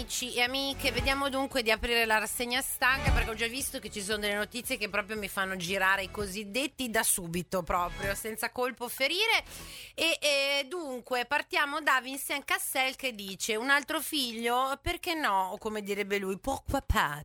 amici e amiche, vediamo dunque di aprire la rassegna stanca, perché ho già visto che ci sono delle notizie che proprio mi fanno girare i cosiddetti da subito, proprio senza colpo ferire. E dunque partiamo da Vincent Cassel, che dice: un altro figlio, perché no? O come direbbe lui, pourquoi pas?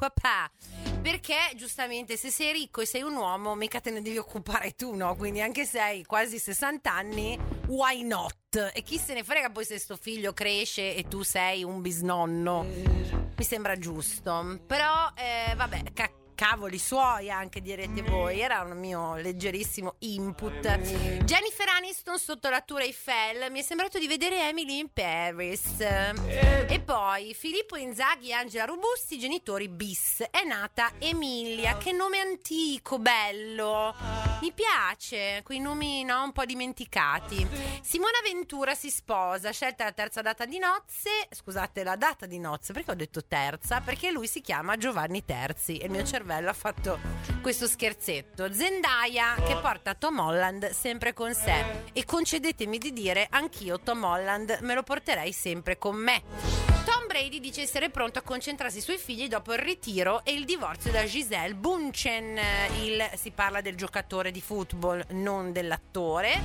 Perché giustamente se sei ricco e sei un uomo mica te ne devi occupare tu, no? Quindi anche se hai quasi 60 anni, why not? E chi se ne frega poi se sto figlio cresce e tu sei un bisnonno. Mi sembra giusto. Però vabbè, cavoli suoi anche, direte voi. Era un mio leggerissimo input. Jennifer Aniston sotto la Tour Eiffel. Mi è sembrato di vedere Emily in Paris. E poi Filippo Inzaghi e Angela Robusti, genitori bis. È nata Emilia. Che nome antico, bello. Mi piace, quei nomi, no, un po' dimenticati. Simona Ventura si sposa, scelta la terza data di nozze. Scusate, la data di nozze, perché ho detto terza? Perché lui si chiama Giovanni Terzi e il mio cervello ha fatto questo scherzetto. Zendaya che porta Tom Holland sempre con sé, e concedetemi di dire, anch'io Tom Holland me lo porterei sempre con me. Tom Brady dice essere pronto a concentrarsi sui figli dopo il ritiro e il divorzio da Gisele Bündchen. Si parla del giocatore di football, non dell'attore.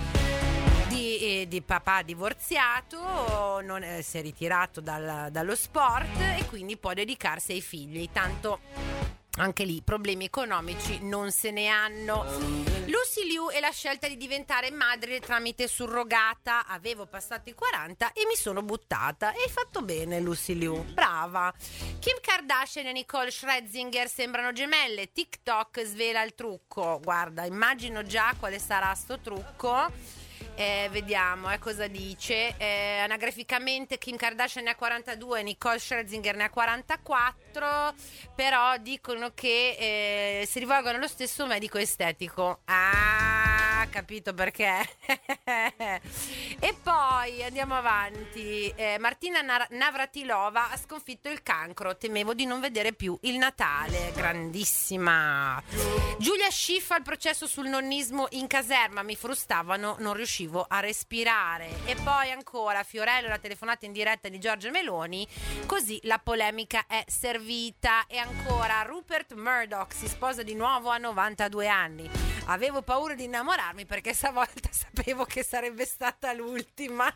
Di papà divorziato, si è ritirato dallo sport e quindi può dedicarsi ai figli. Tanto anche lì problemi economici non se ne hanno. Lucy Liu e la scelta di diventare madre tramite surrogata. Avevo passato i 40 e mi sono buttata. E hai fatto bene, Lucy Liu, brava. Kim Kardashian e Nicole Scherzinger sembrano gemelle. TikTok svela il trucco. Guarda, immagino già quale sarà sto trucco. Vediamo cosa dice. Anagraficamente Kim Kardashian ne ha 42, Nicole Scherzinger ne ha 44, però dicono che si rivolgono allo stesso medico estetico. Ah, capito perché. E poi andiamo avanti. Martina Navratilova ha sconfitto il cancro, temevo di non vedere più il Natale. Grandissima. Giulia Schiffa al processo sul nonnismo in caserma, mi frustavano, non riuscivo a respirare. E poi ancora Fiorello, la telefonata in diretta di Giorgia Meloni, così la polemica è servita. E ancora Rupert Murdoch si sposa di nuovo a 92 anni. Avevo paura di innamorarmi perché stavolta sapevo che sarebbe stata l'ultima.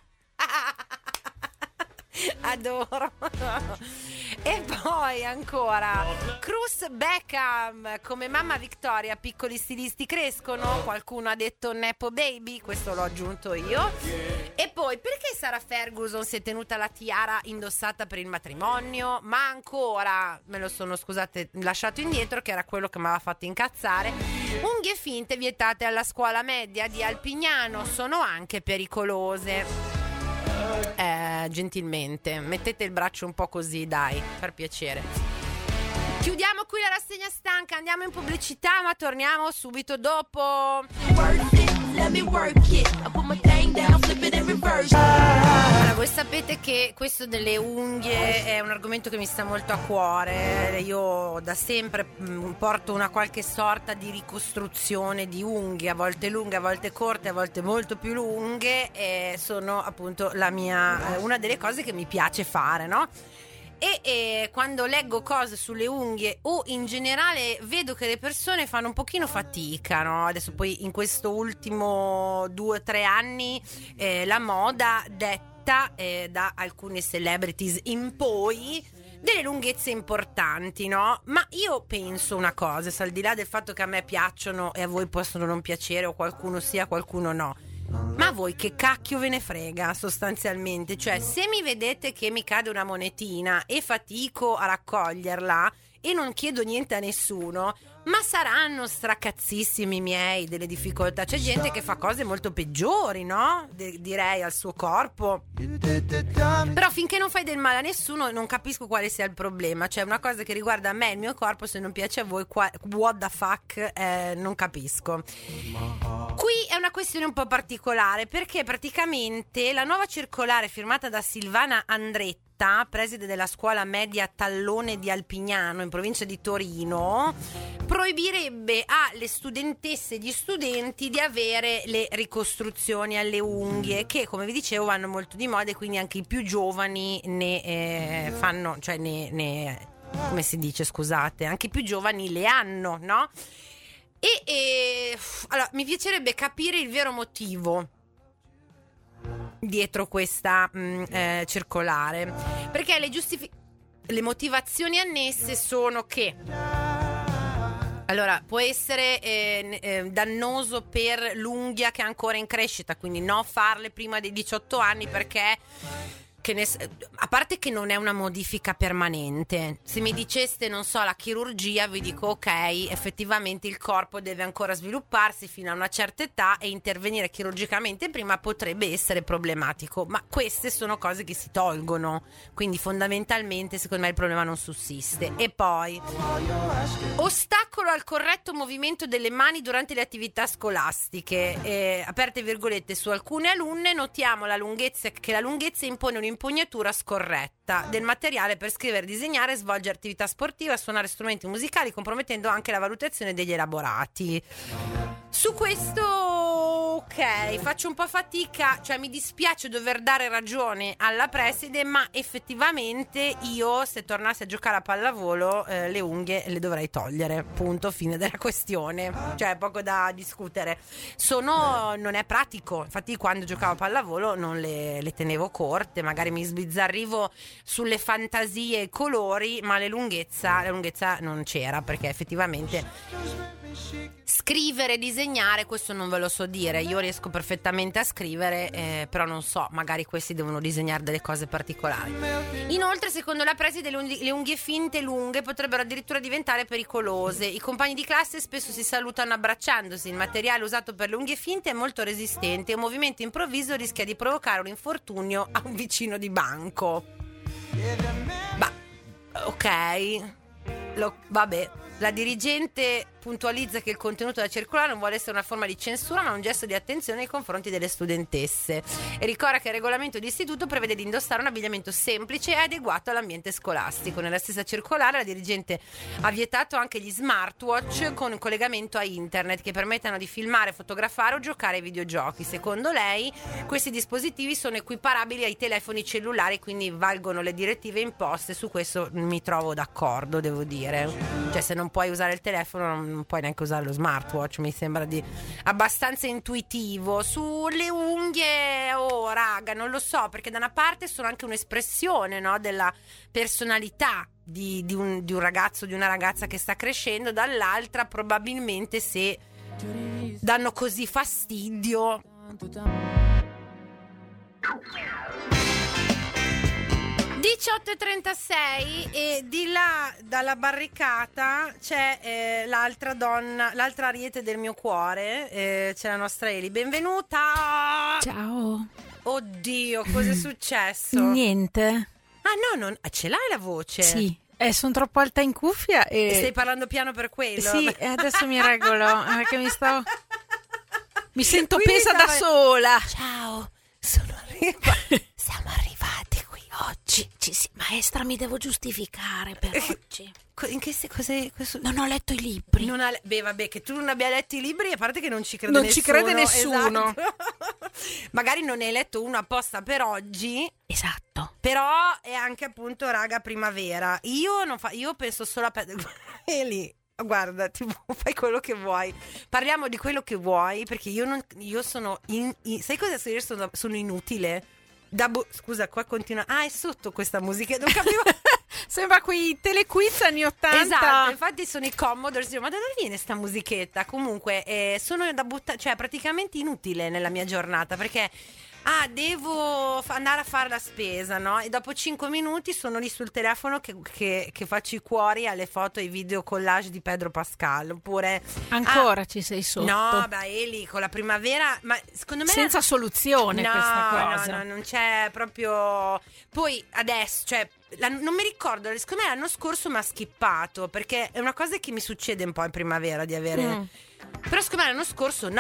Adoro. E poi ancora Cruz Beckham, come mamma Victoria piccoli stilisti crescono. Qualcuno ha detto Nepo Baby, questo l'ho aggiunto io. E poi perché Sarah Ferguson si è tenuta la tiara indossata per il matrimonio? Ma ancora me lo sono, scusate, lasciato indietro, che era quello che mi aveva fatto incazzare. Unghie finte vietate alla scuola media di Alpignano, sono anche pericolose. Gentilmente mettete il braccio un po' così, dai, per piacere. Chiudiamo qui la rassegna stanca, andiamo in pubblicità, ma torniamo subito dopo. Allora, voi sapete che questo delle unghie è un argomento che mi sta molto a cuore. Io da sempre porto una qualche sorta di ricostruzione di unghie, a volte lunghe, a volte corte, a volte molto più lunghe, e sono appunto la mia una delle cose che mi piace fare, no? E quando leggo cose sulle unghie o in generale vedo che le persone fanno un pochino fatica, no? Adesso poi in questo ultimo 2 o 3 anni la moda detta da alcune celebrities in poi delle lunghezze importanti, no? Ma io penso una cosa, al di là del fatto che a me piacciono e a voi possono non piacere, o qualcuno sia, qualcuno no, ma a voi che cacchio ve ne frega sostanzialmente? Cioè, se mi vedete che mi cade una monetina e fatico a raccoglierla e non chiedo niente a nessuno, ma saranno stracazzissimi miei delle difficoltà. C'è gente che fa cose molto peggiori, no? Direi al suo corpo. Però finché non fai del male a nessuno non capisco quale sia il problema. Cioè, una cosa che riguarda me e il mio corpo, se non piace a voi, what the fuck, non capisco. Qui è una questione un po' particolare, perché praticamente la nuova circolare firmata da Silvana Andretti Motta, preside della scuola media Tallone di Alpignano in provincia di Torino, proibirebbe alle studentesse e gli studenti di avere le ricostruzioni alle unghie, che come vi dicevo vanno molto di moda, e quindi anche i più giovani ne fanno, cioè come si dice, scusate, anche i più giovani le hanno, no? Allora, mi piacerebbe capire il vero motivo dietro questa circolare, perché le motivazioni annesse sono che, allora, può essere dannoso per l'unghia che è ancora in crescita, quindi no farle prima dei 18 anni, perché a parte che non è una modifica permanente. Se mi diceste, non so, la chirurgia, vi dico ok, effettivamente il corpo deve ancora svilupparsi fino a una certa età e intervenire chirurgicamente prima potrebbe essere problematico, ma queste sono cose che si tolgono, quindi fondamentalmente secondo me il problema non sussiste. E poi ostacolo al corretto movimento delle mani durante le attività scolastiche, aperte virgolette, su alcune alunne notiamo che la lunghezza impone un'impugnatura scorretta del materiale per scrivere, disegnare, svolgere attività sportiva, suonare strumenti musicali, compromettendo anche la valutazione degli elaborati. Su questo, ok, faccio un po' fatica, cioè mi dispiace dover dare ragione alla preside, ma effettivamente io, se tornassi a giocare a pallavolo, le unghie le dovrei togliere, punto, fine della questione, cioè poco da discutere. Non è pratico, infatti quando giocavo a pallavolo non le tenevo corte, magari mi sbizzarrivo sulle fantasie e colori, ma la lunghezza non c'era, perché effettivamente scrivere, disegnare, questo non ve lo so dire. Io riesco perfettamente a scrivere, però non so, magari questi devono disegnare delle cose particolari. Inoltre, secondo la preside, le unghie finte lunghe potrebbero addirittura diventare pericolose. I compagni di classe spesso si salutano abbracciandosi. Il materiale usato per le unghie finte è molto resistente e un movimento improvviso rischia di provocare un infortunio a un vicino di banco. Ok, vabbè. La dirigente puntualizza che il contenuto della circolare non vuole essere una forma di censura, ma un gesto di attenzione nei confronti delle studentesse, e ricorda che il regolamento di istituto prevede di indossare un abbigliamento semplice e adeguato all'ambiente scolastico. Nella stessa circolare la dirigente ha vietato anche gli smartwatch con collegamento a internet che permettano di filmare, fotografare o giocare ai videogiochi. Secondo lei questi dispositivi sono equiparabili ai telefoni cellulari, quindi valgono le direttive imposte. Su questo mi trovo d'accordo, devo dire, cioè se non puoi usare il telefono non puoi neanche usare lo smartwatch, mi sembra abbastanza intuitivo. Sulle unghie, raga, non lo so, perché da una parte sono anche un'espressione, no, della personalità di un ragazzo, di una ragazza che sta crescendo, dall'altra probabilmente se danno così fastidio. 18:36 e di là dalla barricata c'è l'altra donna, l'altra ariete del mio cuore, c'è la nostra Eli. Benvenuta! Ciao. Oddio, cosa è successo? Niente. Ah no, ce l'hai la voce? Sì, sono troppo alta in cuffia e stai parlando piano per quello? Sì, adesso mi regolo, perché mi sento pesa da sola. Ciao, siamo arrivati qui oggi. Maestra, mi devo giustificare per oggi. In che cos'è? Non ho letto i libri. Vabbè, che tu non abbia letto i libri, a parte che non ci crede non nessuno. Ci crede nessuno. Esatto. Magari non ne hai letto uno apposta per oggi. Esatto. Però è anche appunto, raga, primavera. Io penso solo a Eli. Guarda, fai quello che vuoi. Parliamo di quello che vuoi, perché io sono sai cosa sono inutile? Scusa, qua continua. Ah, è sotto questa musica, non capivo. Sembra quei telequiz anni 80. Esatto, infatti sono i Commodore. Ma da dove viene sta musichetta? Comunque sono da buttare, cioè praticamente inutile nella mia giornata, perché devo andare a fare la spesa, no? E dopo 5 minuti sono lì sul telefono che faccio i cuori alle foto e ai video collage di Pedro Pascal. Oppure ancora ci sei sotto? No, Eli, con la primavera, ma secondo me senza soluzione questa cosa. No, non c'è proprio. Poi adesso, cioè non mi ricordo, secondo me l'anno scorso mi ha skippato, perché è una cosa che mi succede un po' in primavera di avere. Però secondo me l'anno scorso no.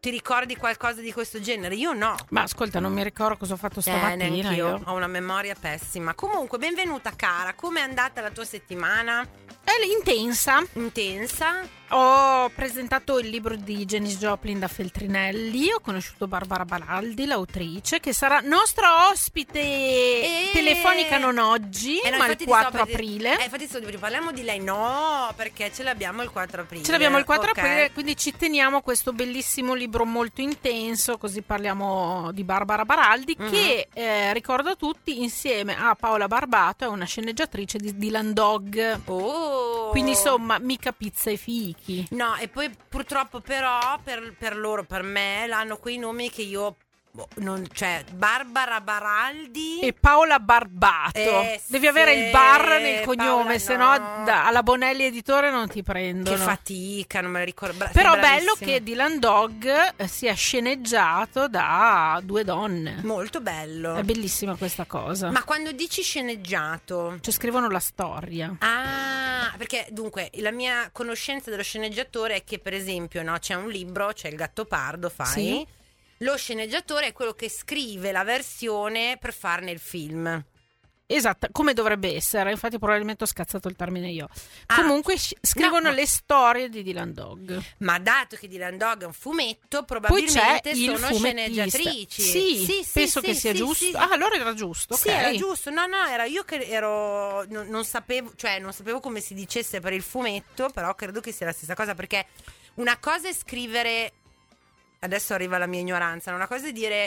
ti ricordi qualcosa di questo genere? Io no. Ma ascolta, non mi ricordo cosa ho fatto stamattina. Neanch'io, io. ho una memoria pessima. Comunque, benvenuta cara, com'è andata la tua settimana? È intensa. Intensa? Ho presentato il libro di Janis Joplin da Feltrinelli, ho conosciuto Barbara Baraldi, l'autrice, che sarà nostra ospite telefonica non oggi, ma il 4 aprile. Infatti parliamo di lei, no, perché ce l'abbiamo il 4 aprile. Ce l'abbiamo il 4 aprile, quindi ci teniamo questo bellissimo libro molto intenso, così parliamo di Barbara Baraldi, che ricordo a tutti insieme a Paola Barbato, è una sceneggiatrice di Dylan Dog. Oh! Quindi insomma, mica pizza e fichi. No, e poi purtroppo però per loro, per me, hanno quei nomi che io cioè Barbara Baraldi e Paola Barbato. Devi avere il bar nel cognome, se no alla Bonelli Editore non ti prendono. Che fatica, non me la ricordo. Però bello che Dylan Dog sia sceneggiato da 2 donne. Molto bello. È bellissima questa cosa. Ma quando dici sceneggiato, cioè scrivono la storia. Perché dunque la mia conoscenza dello sceneggiatore è che, per esempio, no, c'è un libro, c'è il Gattopardo, Sì. Lo sceneggiatore è quello che scrive la versione per farne il film. Esatto, come dovrebbe essere. Infatti probabilmente ho scazzato il termine io. Comunque scrivono le storie di Dylan Dog. Ma dato che Dylan Dog è un fumetto, probabilmente poi c'è sono sceneggiatrici. Sì, penso che sia giusto. Sì. Allora era giusto. Sì, okay. era giusto. No, era io che ero non sapevo come si dicesse per il fumetto, però credo che sia la stessa cosa, perché una cosa è scrivere. Adesso arriva la mia ignoranza. Una cosa è dire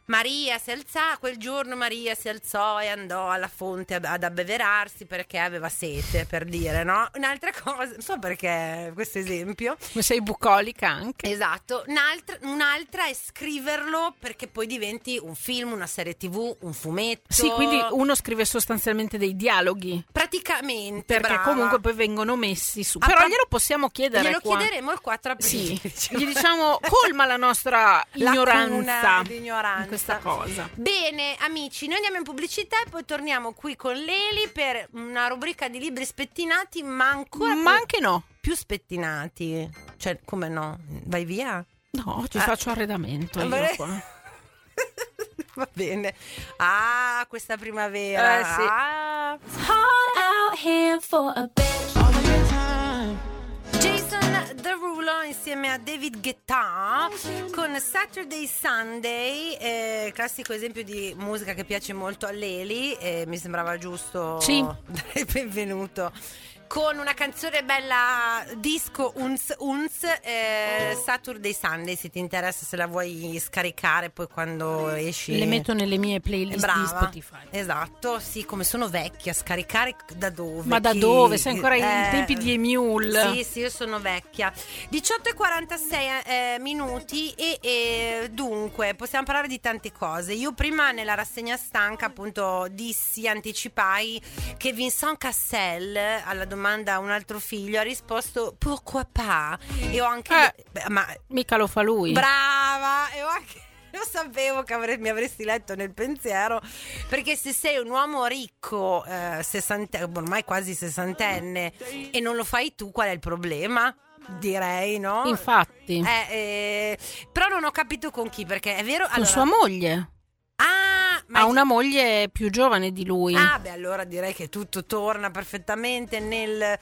quel giorno Maria si alzò e andò alla fonte ad abbeverarsi perché aveva sete, per dire, no? Un'altra cosa, non so perché questo esempio. Ma sei bucolica anche. Esatto. Un'altra è scriverlo perché poi diventi un film, una serie TV, un fumetto. Sì, quindi uno scrive sostanzialmente dei dialoghi. Praticamente, perché brava. Comunque poi vengono messi su. Però glielo possiamo chiedere. Glielo chiederemo il 4 aprile. Sì. Gli diciamo colma la nostra ignoranza. L'ignoranza. Questa cosa. Bene, amici, noi andiamo in pubblicità e poi torniamo qui con Leli per una rubrica di libri spettinati, ma anche no. Più spettinati. Cioè, come no? Vai via? No, ci faccio arredamento io qua. Va bene. Questa primavera. Sì. It's hard out here for a bitch. Jason Derulo insieme a David Guetta con Saturday Sunday, classico esempio di musica che piace molto a Leli, mi sembrava giusto dare il benvenuto con una canzone bella disco uns Saturday Sunday, se ti interessa, se la vuoi scaricare poi quando esci. Le metto nelle mie playlist di Spotify. Esatto, sì, come sono vecchia, scaricare da dove? Ma da dove? Sei ancora ai tempi di Emule. Sì, io sono vecchia. 18:46 minuti e dunque possiamo parlare di tante cose. Io prima nella rassegna stanca appunto anticipai che Vincent Cassel alla domanda un altro figlio ha risposto pourquoi pas, e ho anche ma mica lo fa lui. Brava, e ho anche lo sapevo che mi avresti letto nel pensiero, perché se sei un uomo ricco, ormai quasi sessantenne, e non lo fai tu, qual è il problema? Direi, no? Infatti. Però non ho capito con chi, perché è vero. Con sua moglie. Ha una moglie più giovane di lui. Allora direi che tutto torna perfettamente nella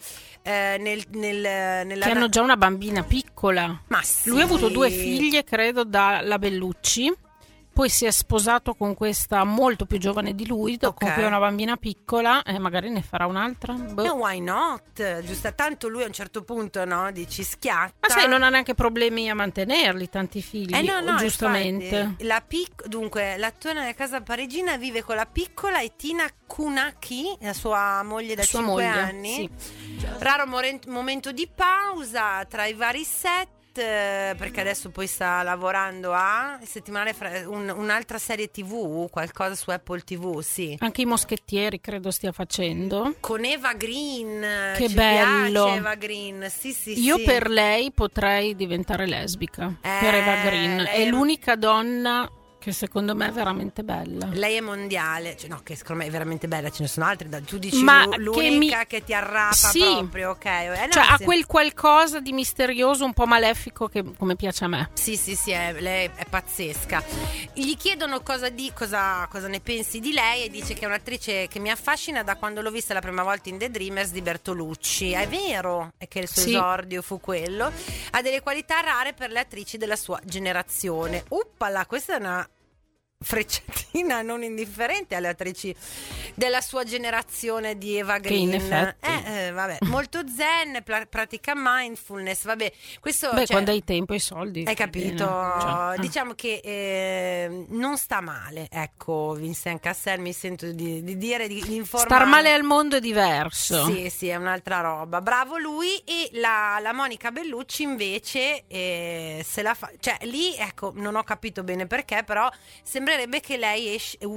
che hanno già una bambina piccola. Ma sì. Lui ha avuto 2 figlie, credo, dalla Bellucci. Poi si è sposato con questa molto più giovane di lui, con cui ha una bambina piccola, e magari ne farà un'altra. No, why not? Giusto, tanto lui a un certo punto, no, dici schiatta. Ma sai, non ha neanche problemi a mantenerli tanti figli, no, giustamente. Dunque, l'attore nella casa parigina vive con la piccola e Tina Kunaki, la sua moglie da 5 anni. Sì. Raro momento di pausa tra i vari set. Perché adesso poi sta lavorando a settimanale un'altra serie TV, qualcosa su Apple TV, sì. Anche i Moschettieri credo stia facendo. Con Eva Green. Che ci bello. piace Eva Green, sì. Io per lei potrei diventare lesbica, per Eva Green. È l'unica donna Che secondo me è veramente bella. Lei è mondiale, cioè, no, che secondo me è veramente bella, ce ne sono altre. Tu dici Ma l'unica che ti arrapa sì, proprio, ok? No, cioè ha quel qualcosa di misterioso, un po' malefico che come piace a me. Sì, lei è pazzesca. Gli chiedono cosa ne pensi di lei e dice che è un'attrice che mi affascina da quando l'ho vista la prima volta in The Dreamers di Bertolucci. È vero, è che il suo esordio fu quello. Ha delle qualità rare per le attrici della sua generazione. Uppala, questa è una frecciatina non indifferente alle attrici della sua generazione di Eva Green. Che in effetti vabbè, molto zen, pratica mindfulness, vabbè, questo quando hai tempo e i soldi hai capito, cioè, diciamo che non sta male, ecco. Vincent Cassel, mi sento di dire, di informare. Star male al mondo è diverso. Sì, è un'altra roba. Bravo lui. E la Monica Bellucci invece se la fa, cioè lì, ecco, non ho capito bene perché, però sembrerebbe che lei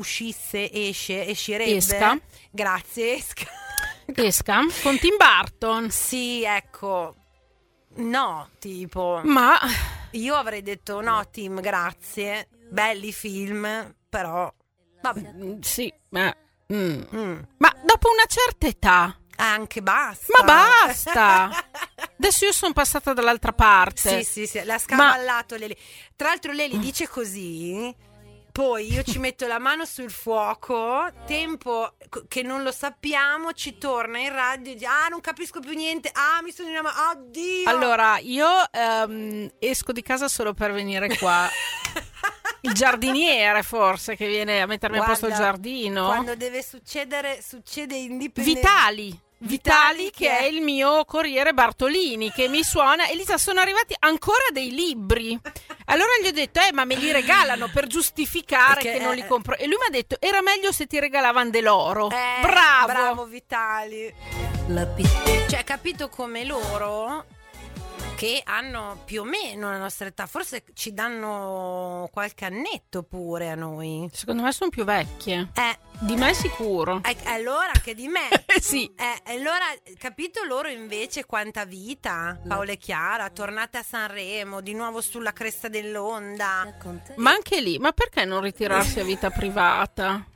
uscirebbe. Esca. Grazie, Esca con Tim Burton. Sì, ecco. No, tipo. Ma io avrei detto no, Tim, grazie. Belli film, però vabbè. Sì, ma dopo una certa età anche basta. Ma basta. Adesso io sono passata dall'altra parte. Sì, l'ha scavallato Leli. Tra l'altro Leli dice così, poi io ci metto la mano sul fuoco, tempo che non lo sappiamo, ci torna in radio e dice, non capisco più niente, mi sono innamorato, oddio. Allora, io esco di casa solo per venire qua. Il giardiniere forse che viene a mettermi a posto il giardino. Quando deve succede indipendente. Vitali che è il mio corriere Bartolini che mi suona. Elisa, sono arrivati ancora dei libri. Allora gli ho detto ma me li regalano per giustificare che non li compro. E lui mi ha detto era meglio se ti regalavano dell'oro. Bravo Vitali. Cioè, capito come loro che hanno più o meno la nostra età, forse ci danno qualche annetto pure a noi. Secondo me sono più vecchie. Di me sicuro. Allora che di me. Sì. Allora, capito loro invece quanta vita. Paola e Chiara, tornate a Sanremo, di nuovo sulla cresta dell'onda. Ma anche lì, ma perché non ritirarsi a vita privata?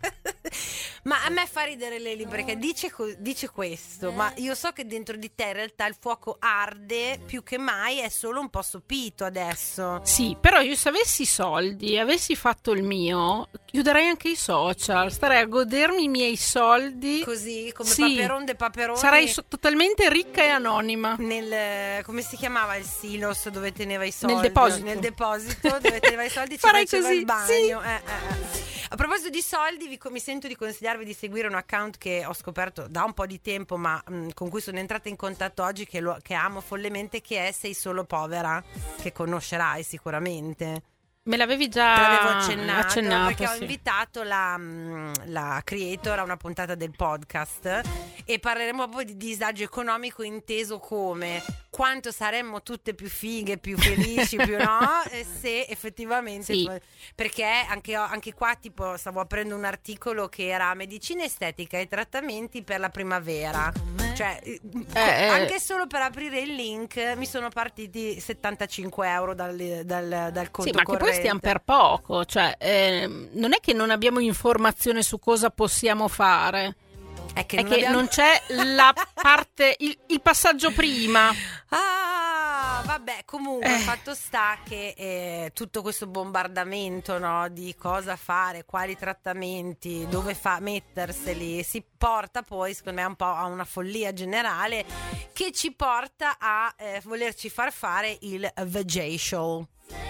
Ma a me fa ridere Leli perché dice questo, ma io so che dentro di te in realtà il fuoco arde più che mai, è solo un po' sopito adesso. Sì, però io se avessi soldi, avessi fatto il mio, chiuderei anche i social, starei a godermi i miei soldi. Così, come Paperon de Paperoni. Sarei totalmente ricca e anonima. Come si chiamava il silos dove teneva i soldi? Nel deposito dove teneva i soldi ci faceva così, il bagno. Sì. A proposito di soldi, mi sento di consigliarvi di seguire un account che ho scoperto da un po' di tempo, ma con cui sono entrata in contatto oggi, che amo follemente, che è Sei solo povera, che conoscerai sicuramente. Me l'avevi già accennato perché ho invitato la creator a una puntata del podcast e parleremo proprio di disagio economico inteso come quanto saremmo tutte più fighe, più felici, più no, se effettivamente perché anche qua tipo stavo aprendo un articolo che era medicina estetica e trattamenti per la primavera, cioè anche solo per aprire il link mi sono partiti 75 euro dal conto ma corrente. Che poi stiamo per poco, cioè non è che non abbiamo informazione su cosa possiamo fare, è che non c'è la parte, il passaggio prima. Vabbè, comunque fatto sta che tutto questo bombardamento, no, di cosa fare, quali trattamenti, dove metterseli, si porta poi secondo me un po' a una follia generale che ci porta a volerci far fare il vajacial.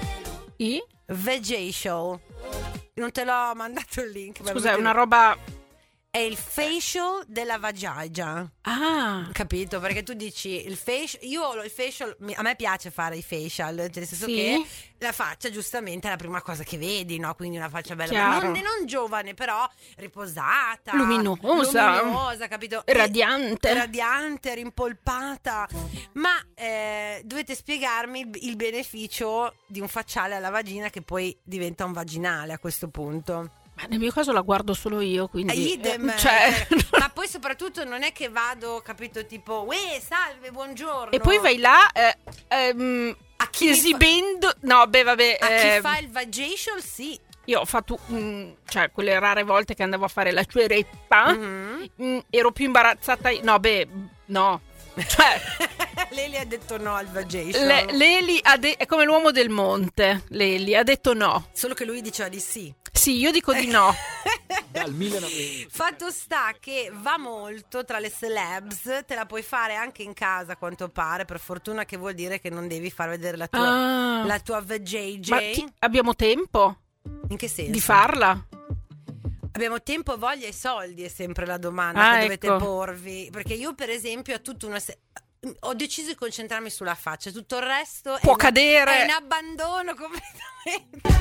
Vajacial. Non te l'ho mandato il link. Scusa, è una roba. È il facial della vagina. Capito? Perché tu dici il facial. Il facial, a me piace fare i facial, nel senso che la faccia giustamente è la prima cosa che vedi, no? Quindi una faccia bella, non giovane, però riposata, luminosa, capito? Radiante, rimpolpata. Ma dovete spiegarmi il beneficio di un facciale alla vagina che poi diventa un vaginale a questo punto. Nel mio caso la guardo solo io, quindi idem, ma poi soprattutto non è che vado, capito, tipo salve, buongiorno, e poi vai là a chi esibendo a chi fa il vajacial, sì. Io ho fatto, cioè quelle rare volte che andavo a fare la ceretta, ero più imbarazzata. No. Cioè, Leli ha detto no al vagation. Leli è come l'uomo del monte. Leli ha detto no. Solo che lui diceva di sì. Sì, io dico di no. Dal 1900. Fatto sta che va molto tra le celebs, te la puoi fare anche in casa a quanto pare, per fortuna, che vuol dire che non devi far vedere la tua VJJ. Ma abbiamo tempo In che senso? di farla? Abbiamo tempo, voglia e soldi, è sempre la domanda che dovete ecco. porvi. Perché io, per esempio, ho deciso di concentrarmi sulla faccia, tutto il resto Può cadere. è in abbandono completamente.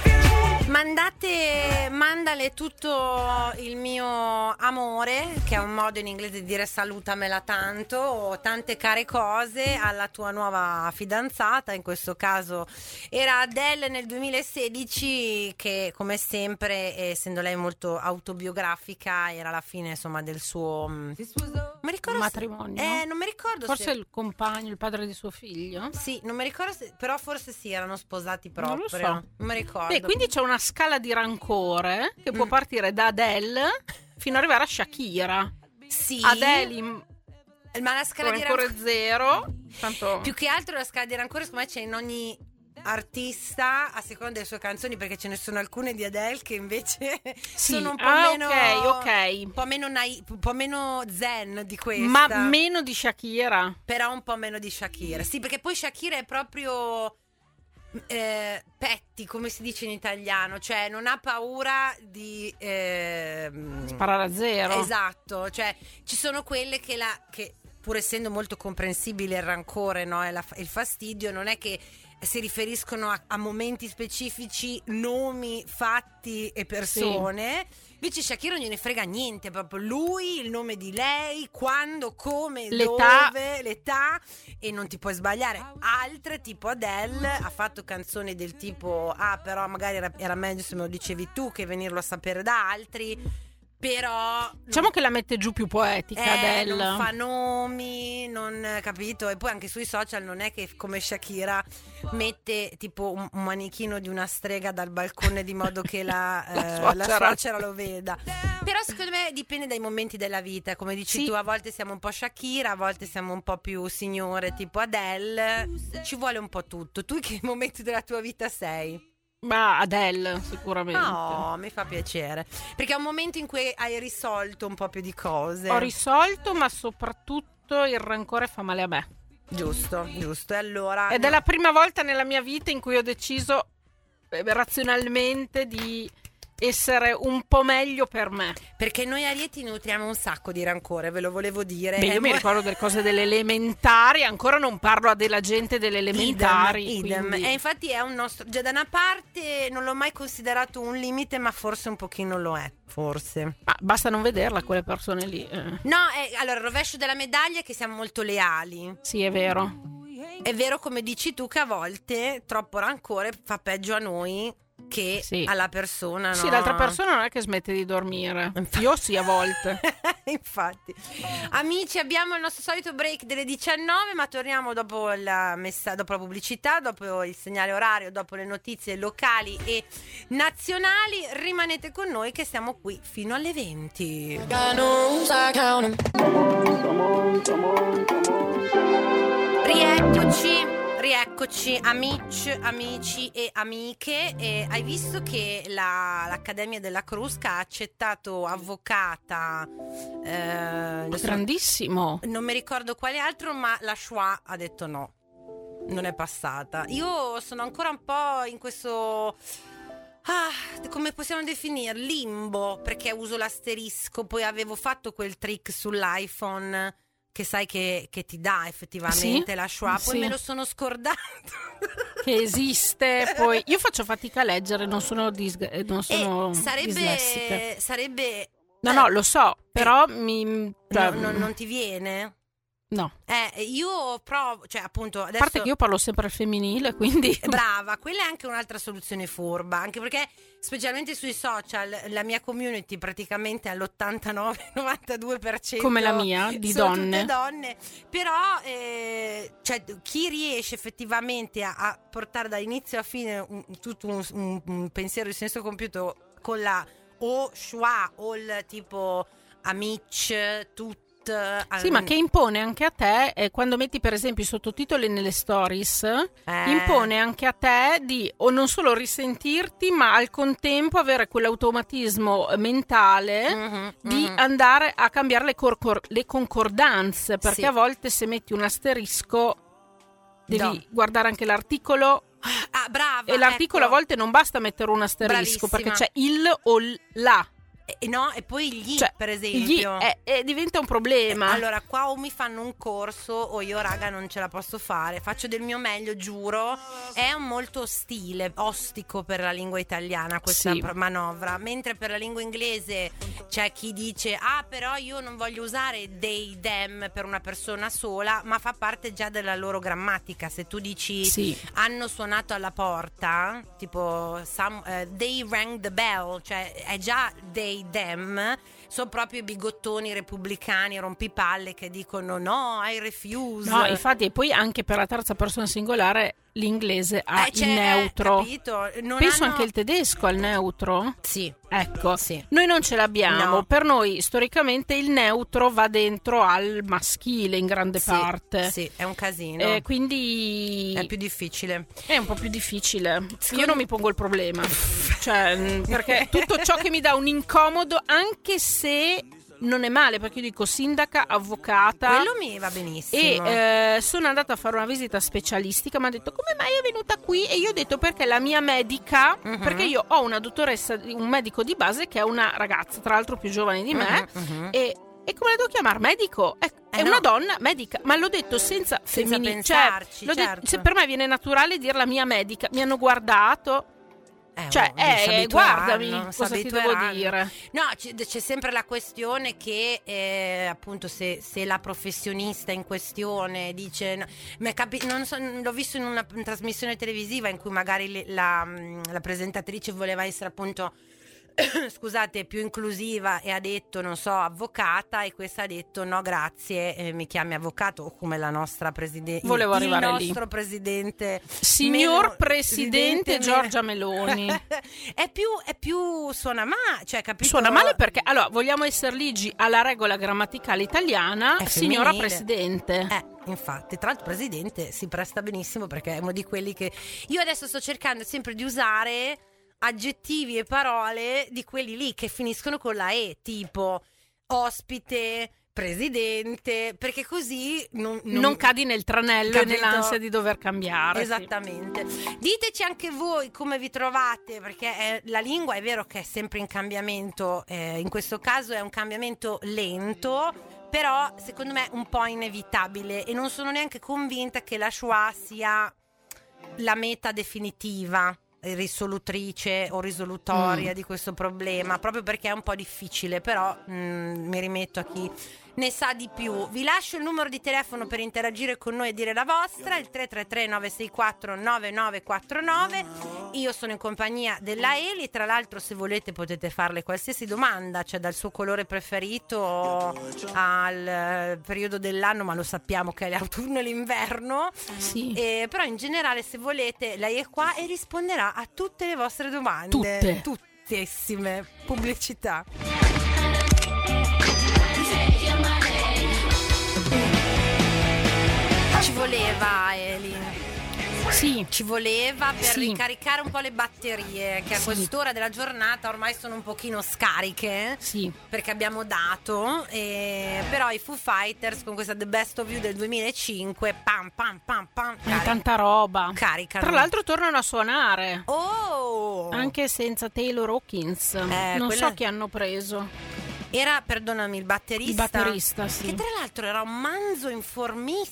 Mandale tutto il mio amore, che è un modo in inglese di dire salutamela tanto, o tante care cose alla tua nuova fidanzata. In questo caso era Adele nel 2016, che come sempre, essendo lei molto autobiografica, era la fine insomma del suo matrimonio. Non mi ricordo Forse se... il compagno, il padre di suo figlio. Sì, non mi ricordo però forse sì, erano sposati proprio. Non lo so. Non mi ricordo. Beh, quindi c'è una scala di rancore che può partire da Adele fino ad arrivare a Shakira. Sì. Adele Ma la scala di rancore rancore, zero. Tanto... più che altro la scala di rancore, secondo me c'è in ogni artista a seconda delle sue canzoni, perché ce ne sono alcune di Adele che invece sono un po' meno ok. un po' meno zen di questa, Ma meno di Shakira. però un po' meno di Shakira. Sì, perché poi Shakira è proprio petti, come si dice in italiano, cioè non ha paura di Sparare a zero. Esatto, cioè ci sono quelle che pur essendo molto comprensibile il rancore, no, e il fastidio, non è che si riferiscono a momenti specifici, nomi, fatti e persone. Sì. Invece Shakira non gliene frega niente, proprio lui, il nome di lei, quando, come, l'età. dove, l'età, e non ti puoi sbagliare. Altre, tipo Adele, ha fatto canzoni del tipo però magari era meglio se me lo dicevi tu che venirlo a sapere da altri. Però diciamo che la mette giù più poetica Adele. Non fa nomi, non capito. E poi anche sui social non è che come Shakira mette tipo un manichino di una strega dal balcone di modo che la suocera lo veda. Però secondo me dipende dai momenti della vita. Come dici tu, a volte siamo un po' Shakira, a volte siamo un po' più signore tipo Adele. Ci vuole un po' tutto. Tu in che momenti della tua vita sei? Ma Adele sicuramente. No, mi fa piacere, perché è un momento in cui hai risolto un po' più di cose. Ho risolto, ma soprattutto il rancore fa male a me. Giusto. E allora ed è la prima volta nella mia vita in cui ho deciso razionalmente di essere un po' meglio per me, perché noi arieti nutriamo un sacco di rancore, ve lo volevo dire. Beh, io mi ricordo delle cose delle elementari, ancora non parlo della gente delle elementari. Idem. Quindi... E infatti è un nostro, già da una parte non l'ho mai considerato un limite, ma forse un pochino lo è, forse. Ma basta non vederla quelle persone lì. No, allora il rovescio della medaglia è che siamo molto leali. Sì, è vero. È vero, come dici tu, che a volte troppo rancore fa peggio a noi che alla persona, no? Sì, l'altra persona non è che smette di dormire. Io sì, a volte. Infatti. Amici, abbiamo il nostro solito break delle 19, ma torniamo dopo la pubblicità, dopo il segnale orario, dopo le notizie locali e nazionali. Rimanete con noi che siamo qui fino alle 20. Rieccoci amici e amiche. Hai visto che l'Accademia della Crusca ha accettato avvocata grandissimo, non mi ricordo quale altro, ma la Shoah ha detto no, non è passata. Io sono ancora un po' in questo come possiamo definire, limbo, perché uso l'asterisco. Poi avevo fatto quel trick sull'iPhone che sai che ti dà effettivamente la Shoah, poi me lo sono scordato che esiste. Poi io faccio fatica a leggere, non sono dislessica. Sarebbe no, lo so, però non ti viene? No. Io provo, cioè appunto A adesso... parte che io parlo sempre al femminile, quindi... Brava, quella è anche un'altra soluzione furba, anche perché specialmente sui social la mia community praticamente all'89-92% come la mia, di sono donne. tutte donne, però cioè, chi riesce effettivamente a portare da inizio a fine tutto un pensiero di senso compiuto con la o schwa o il tipo amic, tutto. Sì, ma che impone anche a te, quando metti per esempio i sottotitoli nelle stories, impone anche a te di o non solo risentirti, ma al contempo avere quell'automatismo mentale di andare a cambiare le concordanze, perché Sì. a volte se metti un asterisco devi guardare anche l'articolo. Brava, E l'articolo ecco. a volte non basta mettere un asterisco, Bravissima. perché c'è il o la. No, e poi gli, Cioè, per gli esempio. diventa un problema. Allora, qua o mi fanno un corso o io, raga, non ce la posso fare. Faccio del mio meglio, giuro. È un molto ostile, ostico per la lingua italiana questa Sì. manovra. Mentre per la lingua inglese c'è chi dice: però io non voglio usare they, them per una persona sola, ma fa parte già della loro grammatica. Se tu dici Sì. hanno suonato alla porta, tipo they rang the bell, cioè è già they, them. Sono proprio i bigottoni repubblicani rompipalle che dicono no, I refuse. No, infatti, e poi anche per la terza persona singolare l'inglese ha il neutro. Capito? Non Penso hanno... anche il tedesco al neutro. Sì. Ecco, Sì. noi non ce l'abbiamo. No. Per noi storicamente il neutro va dentro al maschile in grande Sì, parte. sì, è un casino. Quindi È più difficile. è un po' più difficile. Io non mi pongo il problema. Cioè, perché tutto ciò che mi dà un incomodo, anche se non è male, perché io dico sindaca, avvocata. Quello mi va benissimo. E sono andata a fare una visita specialistica. Mi ha detto: come mai è venuta qui? E io ho detto: perché la mia medica, perché io ho una dottoressa, un medico di base che è una ragazza, tra l'altro più giovane di me, e come la devo chiamare? Medico? È no. una donna medica, ma l'ho detto senza pensarci, l'ho detto, certo. se per me viene naturale dire la mia medica. Mi hanno guardato. Si abitueranno, Guardami si cosa ti devo abitueranno. dire. No, c'è sempre la questione che appunto se la professionista in questione dice no, non so, l'ho visto in una trasmissione televisiva in cui magari la presentatrice voleva essere appunto scusate, più inclusiva e ha detto non so avvocata, e questa ha detto no grazie, mi chiami avvocato, o come la nostra presidente, Volevo arrivare il lì. nostro presidente Signor Presidente Giorgia Meloni. è più suona male, cioè capito? Suona male perché allora vogliamo essere ligi alla regola grammaticale italiana, È signora femminile. Presidente. Infatti, tra l'altro presidente si presta benissimo perché è uno di quelli che io adesso sto cercando sempre di usare aggettivi e parole di quelli lì che finiscono con la E, tipo ospite, presidente, perché così Non cadi nel tranello Capito? e nell'ansia di dover cambiare. Esattamente. Diteci anche voi come vi trovate, perché la lingua è vero che è sempre in cambiamento, in questo caso è un cambiamento lento, però secondo me un po' inevitabile, e non sono neanche convinta che la schwa sia la meta definitiva, risolutrice o risolutoria di questo problema, proprio perché è un po' difficile, però mi rimetto a chi ne sa di più. Vi lascio il numero di telefono per interagire con noi e dire la vostra, il 333 964 9949. Io sono in compagnia della Eli, tra l'altro se volete potete farle qualsiasi domanda, cioè dal suo colore preferito al periodo dell'anno, ma lo sappiamo che è l'autunno e l'inverno. Sì. Però in generale se volete lei è qua e risponderà a tutte le vostre domande. Tuttissime. Pubblicità. Ci voleva Eli. Sì. Ci voleva per Sì. ricaricare un po' le batterie che a Sì. quest'ora della giornata ormai sono un pochino scariche. Sì. Perché abbiamo dato, però i Foo Fighters con questa The Best of You del 2005 pam pam pam pam Tanta roba. caricano. Tra l'altro tornano a suonare. Oh! Anche senza Taylor Hawkins. Non quella- so chi hanno preso. Era, perdonami, il batterista. Il batterista, sì. Che tra l'altro era un manzo in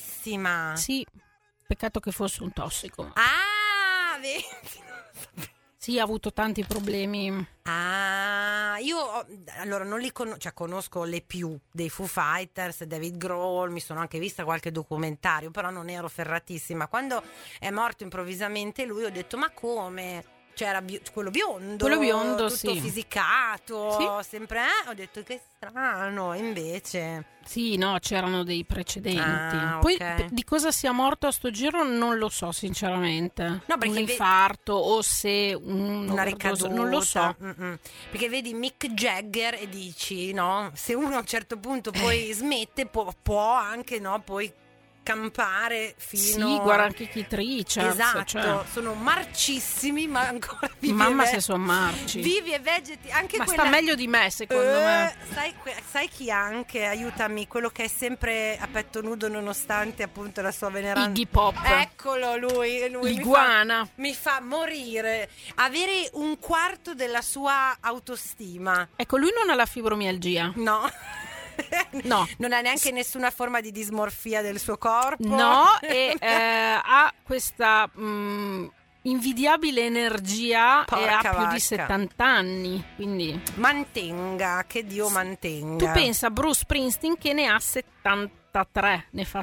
formissima. Sì. Peccato che fosse un tossico. Ah, vedi? Sì, ha avuto tanti problemi. Ah, allora non li conosco le più dei Foo Fighters, David Grohl, mi sono anche vista qualche documentario, però non ero ferratissima. Quando è morto improvvisamente lui, ho detto: ma come? Cioè era quello biondo, tutto sì. fisicato, Sì. sempre, ho detto che strano, invece. Sì, no, c'erano dei precedenti. Ah, Poi ok. di cosa sia morto a sto giro non lo so sinceramente. No, perché un infarto o se una ricaduta, non lo so. Perché vedi Mick Jagger e dici, no, se uno a un certo punto poi smette può anche, no, poi campare fino Sì, guarda anche Keith Richards, esatto, cioè. sono marcissimi ma ancora vivi Mamma e se sono marci. vivi e vegeti anche Ma quella... sta meglio di me secondo me. sai chi anche, aiutami, quello che è sempre a petto nudo nonostante appunto la sua veneranda Iggy Pop. eccolo lui L'iguana. mi fa morire avere un quarto della sua autostima. Ecco, lui non ha la fibromialgia. No. No. Non ha neanche nessuna forma di dismorfia del suo corpo. No, e ha questa invidiabile energia e ha Porca più vacca. di 70 anni, quindi Mantenga, che Dio mantenga. tu pensa a Bruce Springsteen che ne ha 73, ne fa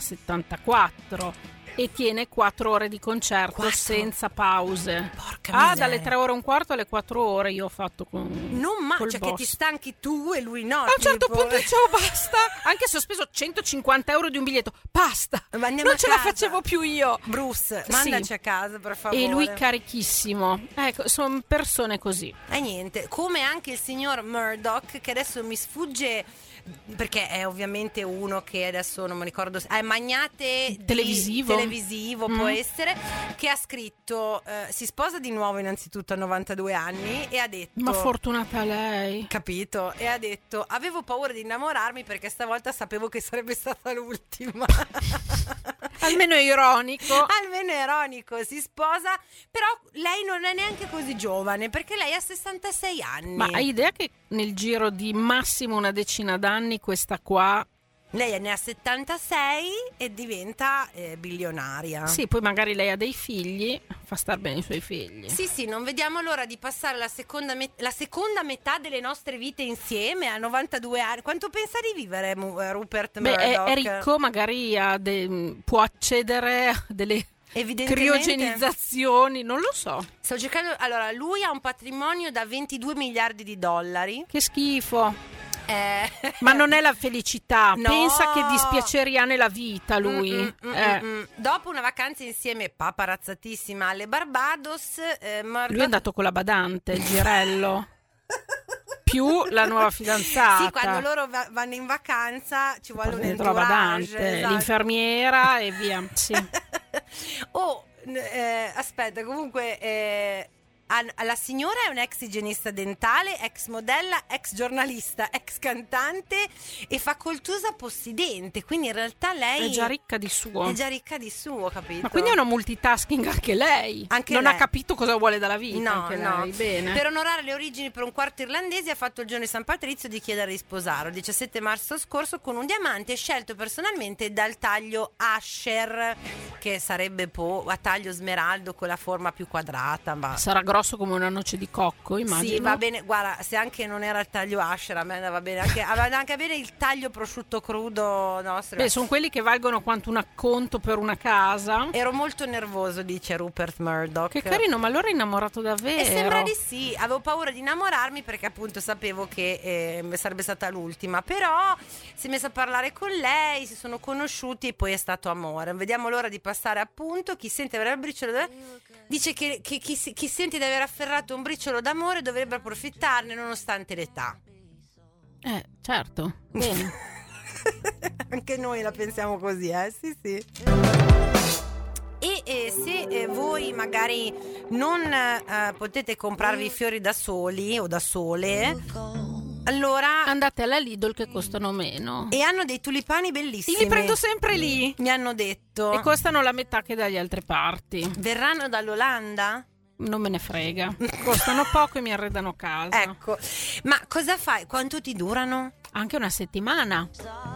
74 e tiene 4 ore di concerto 4? senza pause. Porca miseria. Dalle 3 ore e un quarto alle 4 ore io ho fatto con Non col cioè che boss. ti stanchi tu e lui no. A un certo tipo. punto dicevo basta, anche se ho speso 150 euro di un biglietto, basta, Ma andiamo non a ce la casa. facevo più io. Bruce, Sì. mandaci a casa per favore. E lui carichissimo. Ecco, sono persone così. E niente, come anche il signor Murdoch, che adesso mi sfugge perché è ovviamente uno che adesso non mi ricordo, è magnate televisivo può essere, che ha scritto si sposa di nuovo innanzitutto a 92 anni e ha detto, Ma fortunata lei. capito, e ha detto: avevo paura di innamorarmi perché stavolta sapevo che sarebbe stata l'ultima. Almeno è ironico. Almeno è ironico, si sposa, però lei non è neanche così giovane perché lei ha 66 anni. Ma hai idea che nel giro di massimo una decina d'anni questa qua... Lei ne ha 76 e diventa bilionaria. Sì, poi magari lei ha dei figli, fa star bene i suoi figli. Sì, non vediamo l'ora di passare la seconda metà delle nostre vite insieme a 92 anni. Quanto pensa di vivere Rupert Beh, Murdoch? è ricco, magari può accedere a delle criogenizzazioni, non lo so. Sto cercando. Allora, lui ha un patrimonio da 22 miliardi di dollari. Che schifo. Ma non è la felicità. No. Pensa che dispiaceri ha nella vita lui. Dopo una vacanza insieme paparazzatissima alle Barbados, Murdoch... Lui è andato con la badante, il girello. Più la nuova fidanzata. Sì, quando loro vanno in vacanza ci vuole un Dentro la entourage, badante, esatto. l'infermiera e via. Sì. Aspetta, comunque la signora è un'ex igienista dentale, ex modella, ex giornalista, ex cantante e facoltosa possidente, quindi in realtà lei È già ricca di suo. è già ricca di suo, capito? Ma quindi è una multitasking anche lei. Anche non lei. ha capito cosa vuole dalla vita. No, anche no. lei. Bene. Per onorare le origini per un quarto irlandese ha fatto il giorno di San Patrizio di chiedere di sposarlo il 17 marzo scorso con un diamante scelto personalmente dal taglio Asher, che sarebbe a taglio smeraldo con la forma più quadrata. Ma... Sarà grosso come una noce di cocco, immagino. Sì, va bene, guarda, se anche non era il taglio Asher, a me andava bene, aveva anche bene il taglio prosciutto crudo nostro. Beh, sono quelli che valgono quanto un acconto per una casa. Ero molto nervoso, dice Rupert Murdoch. Che carino, ma allora è innamorato davvero. E sembra di sì, avevo paura di innamorarmi perché appunto sapevo che sarebbe stata l'ultima, però si è messa a parlare con lei, si sono conosciuti e poi è stato amore. Vediamo l'ora di passare appunto, chi sente avere il briciolo dice che chi sente di aver afferrato un briciolo d'amore dovrebbe approfittarne nonostante l'età. Certo, bene. Anche noi la pensiamo così, sì. E se voi magari non potete comprarvi i fiori da soli o da sole, allora Andate alla Lidl che costano meno. e hanno dei tulipani bellissimi. Li prendo sempre lì. Mi hanno detto. E costano la metà che dalle altre parti. Verranno dall'Olanda? Non me ne frega. Costano poco e mi arredano casa. Ecco. Ma cosa fai? Quanto ti durano? Anche una settimana. Perché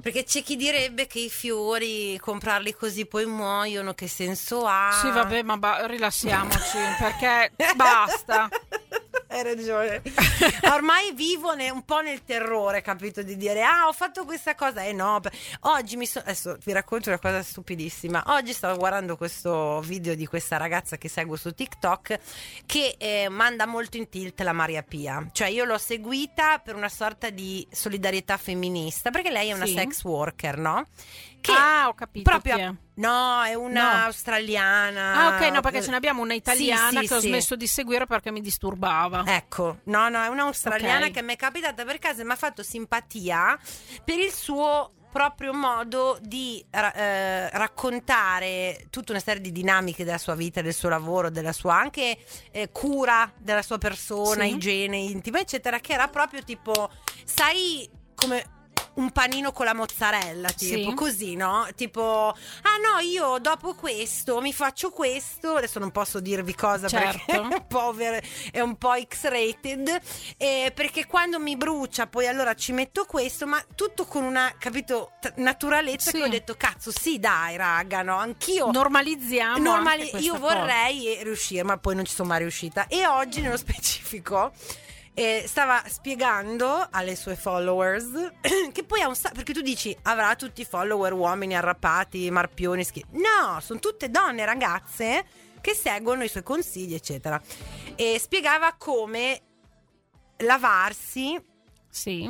Perché c'è chi direbbe che i fiori, comprarli così poi muoiono, che senso ha? Sì, vabbè, ma rilassiamoci, perché basta. Hai ragione. Ormai vivo un po' nel terrore, capito? Di dire, ho fatto questa cosa. No, oggi adesso vi racconto una cosa stupidissima. Oggi stavo guardando questo video di questa ragazza che seguo su TikTok, che manda molto in tilt la Maria Pia. Cioè io l'ho seguita per una sorta di solidarietà femminista, perché lei è una sex worker, no? Che ho capito proprio chi è. No, è una australiana. Ok, no, perché ce ne abbiamo una italiana Sì, che ho sì. smesso di seguire perché mi disturbava. Ecco, no, è una australiana Ok. che mi è capitata per caso e mi ha fatto simpatia per il suo proprio modo di raccontare tutta una serie di dinamiche della sua vita, del suo lavoro, della sua anche cura della sua persona, Sì. igiene intima, eccetera, che era proprio tipo, sai, come un panino con la mozzarella, tipo Sì. così, no? Tipo, no, io dopo questo mi faccio questo, adesso non posso dirvi cosa Certo. perché è un po' X-rated, perché quando mi brucia poi allora ci metto questo, ma tutto con una, capito, naturalezza, Sì. che ho detto, cazzo, sì dai raga, no, anch'io Normalizziamo anche questa io cosa. vorrei riuscire, ma poi non ci sono mai riuscita. E oggi nello specifico stava spiegando alle sue followers che poi ha perché tu dici avrà tutti i follower uomini arrapati, marpioni, no, sono tutte donne, ragazze che seguono i suoi consigli, eccetera. E spiegava come lavarsi Sì.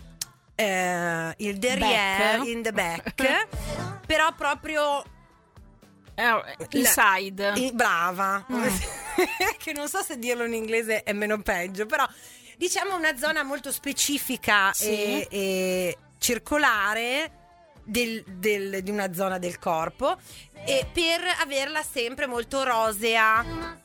il derrière Back. in the back, però proprio Inside. brava. Che non so se dirlo in inglese è meno peggio, però diciamo una zona molto specifica Sì. e circolare di una zona del corpo, e per averla sempre molto rosea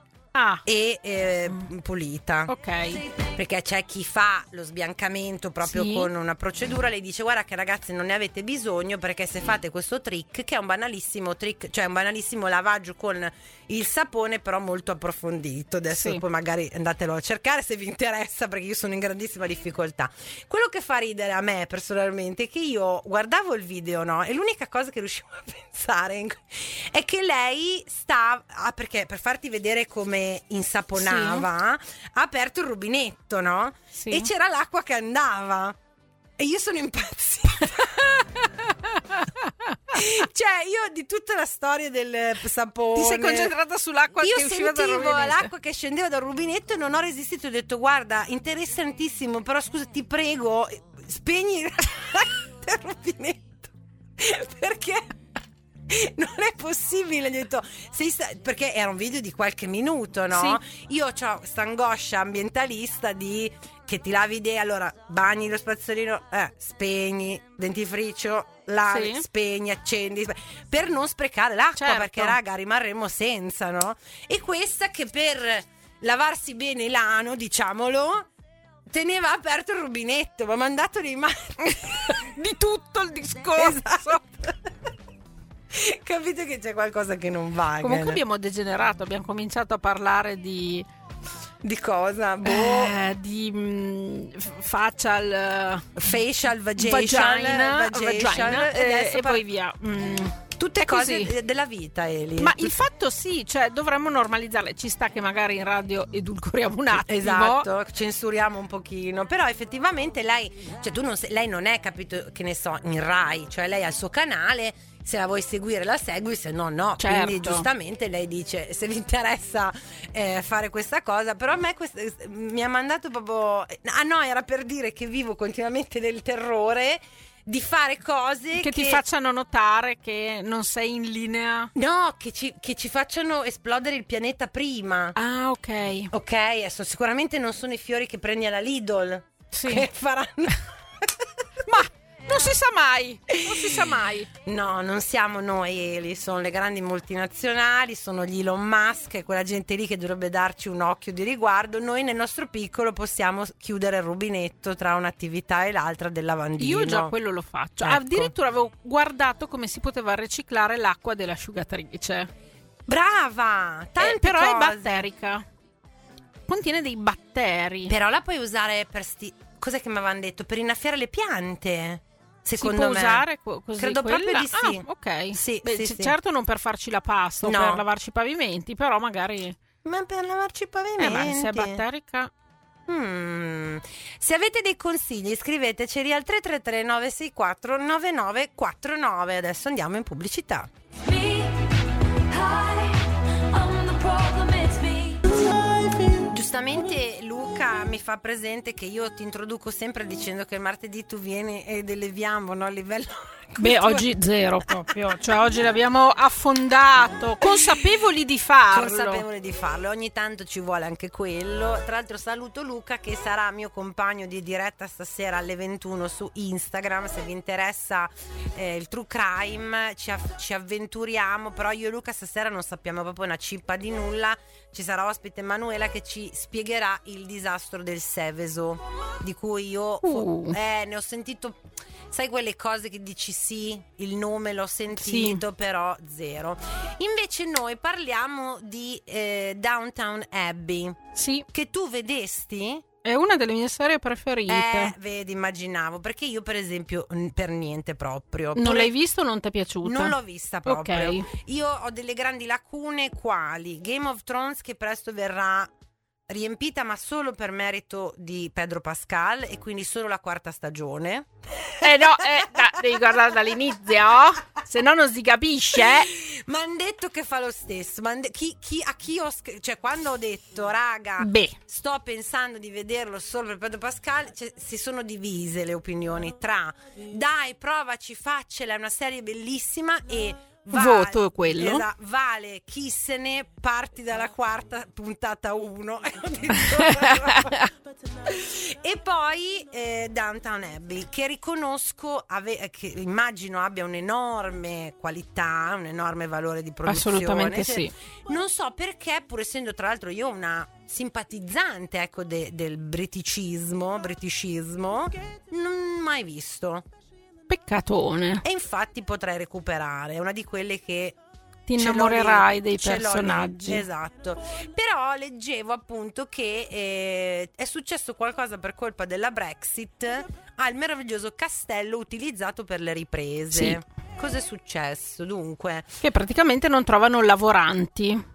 e pulita. Ok. Perché c'è chi fa lo sbiancamento proprio Sì. con una procedura, lei dice guarda che ragazzi non ne avete bisogno, perché se fate questo trick, che è un banalissimo trick, cioè un banalissimo lavaggio con il sapone però molto approfondito, adesso Sì. poi magari andatelo a cercare se vi interessa, perché io sono in grandissima difficoltà. Quello che fa ridere a me personalmente è che io guardavo il video, no? E l'unica cosa che riuscivo a pensare è che lei perché per farti vedere come insaponava ha aperto il rubinetto, no? Sì. E c'era l'acqua che andava e io sono impazzita. Cioè io di tutta la storia del sapone Ti sei concentrata sull'acqua io che usciva dal sentivo rubinetto. l'acqua che scendeva dal rubinetto e non ho resistito, ho detto guarda interessantissimo, però scusa ti prego spegni il rubinetto perché non è possibile, gli ho detto perché era un video di qualche minuto, no? Sì. Io ho questa angoscia ambientalista di che ti lavi allora bagni lo spazzolino, spegni dentifricio, lavi, Sì. spegni, accendi per non sprecare l'acqua, Certo. perché raga rimarremo senza, no? E questa che per lavarsi bene l'ano, diciamolo, teneva aperto il rubinetto, ma mandato di Di tutto il discorso. Esatto. Capite che c'è qualcosa che non va. Comunque abbiamo degenerato, abbiamo cominciato a parlare di cosa? facial Facial, vagina, adesso e poi via. tutte così. cose della vita, Eli. Ma il fatto sì, cioè dovremmo normalizzarle. Ci sta che magari in radio edulcoriamo un attimo. Esatto, censuriamo un pochino. Però effettivamente lei, cioè lei non è, capito, che ne so, in Rai, cioè lei ha il suo canale, se la vuoi seguire la segui, se no no. Certo. Quindi giustamente lei dice se vi interessa fare questa cosa. Però a me mi ha mandato proprio no, era per dire che vivo continuamente nel terrore di fare cose che ti facciano notare che non sei in linea. no, che ci facciano esplodere il pianeta prima. Ah, ok. Ok, adesso sicuramente non sono i fiori che prendi alla Lidl Sì. che faranno. Ma non si sa mai. Non si sa mai. No, non siamo noi, Eli, sono le grandi multinazionali, sono gli Elon Musk, quella gente lì che dovrebbe darci un occhio di riguardo. Noi nel nostro piccolo possiamo chiudere il rubinetto tra un'attività e l'altra del lavandino. Io già quello lo faccio. Ecco. Addirittura avevo guardato come si poteva riciclare l'acqua dell'asciugatrice. Brava! Tante Però cose. è batterica. Contiene dei batteri. Però la puoi usare per cos'è che mi avevano detto? Per innaffiare le piante. Secondo me. usare così Credo proprio quella? di sì. Ah, ok. Sì, Beh, sì, sì. certo non per farci la pasta o No. per lavarci i pavimenti, però magari... Ma per lavarci i ma pavimenti. se è batterica... Se avete dei consigli scriveteceli al 333 964 9949. Adesso andiamo in pubblicità. Me, high, I'm the problem, it's me. Giustamente Luca mi fa presente che io ti introduco sempre dicendo che il martedì tu vieni ed eleviamo, no, a livello... Beh, oggi zero proprio, cioè oggi l'abbiamo affondato, consapevoli di farlo. Consapevole di farlo, ogni tanto ci vuole anche quello. Tra l'altro saluto Luca che sarà mio compagno di diretta stasera alle 21 su Instagram. Se vi interessa il true crime ci avventuriamo, però io e Luca stasera non sappiamo proprio una cippa di nulla. Ci sarà ospite Emanuela che ci spiegherà il disastro del Seveso, di cui io ne ho sentito, sai quelle cose che dici sì, il nome l'ho sentito, però zero. Invece noi parliamo di Downton Abbey, Sì, che tu vedesti? è una delle mie serie preferite. Vedi, immaginavo, perché io per esempio per niente proprio. Non l'hai visto o non ti è piaciuta? Non l'ho vista proprio. Ok. Io ho delle grandi lacune, quali Game of Thrones, che presto verrà riempita, ma solo per merito di Pedro Pascal, e quindi solo la 4ª stagione. Devi guardare dall'inizio, se no non si capisce. Ma hanno detto che fa lo stesso. Cioè, quando ho detto, raga, Beh, sto pensando di vederlo solo per Pedro Pascal, si sono divise le opinioni tra dai, provaci, faccela, è una serie bellissima, e voto quello. Vale, chi se ne, parti dalla 4ª puntata 1. E poi Downton Abbey, che riconosco che immagino abbia un'enorme qualità, un enorme valore di produzione. Assolutamente sì. Non so perché, pur essendo tra l'altro io una simpatizzante, ecco, del britiscismo, non mai visto. Peccatone. E infatti potrei recuperare, è una di quelle che Ti ce l'ho innamorerai lì, dei ce l'ho lì. personaggi. Esatto. Però leggevo appunto che è successo qualcosa per colpa della Brexit al meraviglioso castello utilizzato per le riprese. Sì. Cosa è successo dunque? Che praticamente non trovano lavoranti.